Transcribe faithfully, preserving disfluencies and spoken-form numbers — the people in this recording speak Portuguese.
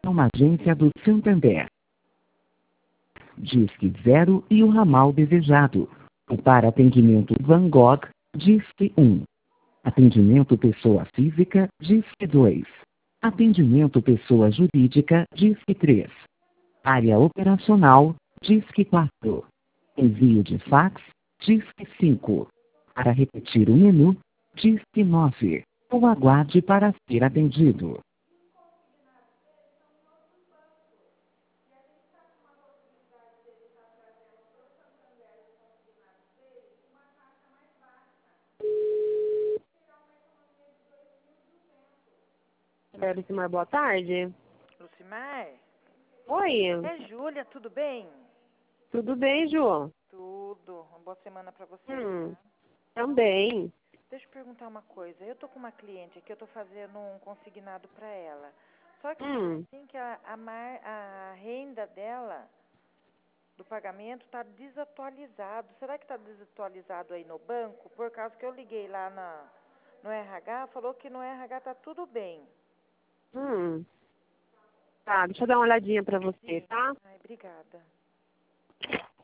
uma agência do Santander. Disque zero e o ramal desejado. Para atendimento Van Gogh, Disque um. Atendimento pessoa física, Disque dois. Atendimento pessoa jurídica, Disque três. Área operacional, Disque quatro. Envio de fax, Disque cinco. Para repetir o menu, Disque nove. Ou aguarde para ser atendido. É, Lucimar, boa tarde. Lucimar? Oi. É Júlia, tudo bem? Tudo bem, Ju? Tudo. Uma boa semana pra você. Hum, Tá? também. Deixa eu perguntar uma coisa. Eu tô com uma cliente aqui, eu tô fazendo um consignado pra ela. Só que Hum, assim que a, a, mar, a renda dela do pagamento tá desatualizado. Será que tá desatualizado aí no banco? Por causa que eu liguei lá na, no R H, falou que no R H tá tudo bem. hum. Tá, deixa eu dar uma olhadinha pra você, Sim. tá? Ai, obrigada.